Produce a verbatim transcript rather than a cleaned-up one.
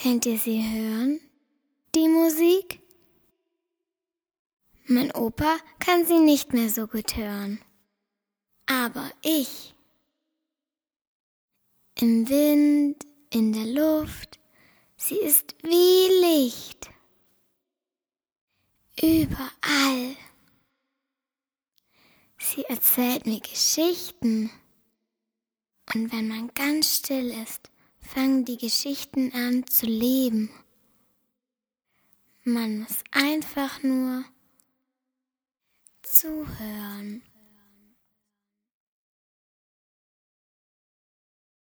Könnt ihr sie hören, die Musik? Mein Opa kann sie nicht mehr so gut hören. Aber ich. Im Wind, in der Luft, sie ist wie Licht. Überall. Sie erzählt mir Geschichten. Und wenn man ganz still ist, fangen die Geschichten an zu leben. Man muss einfach nur zuhören.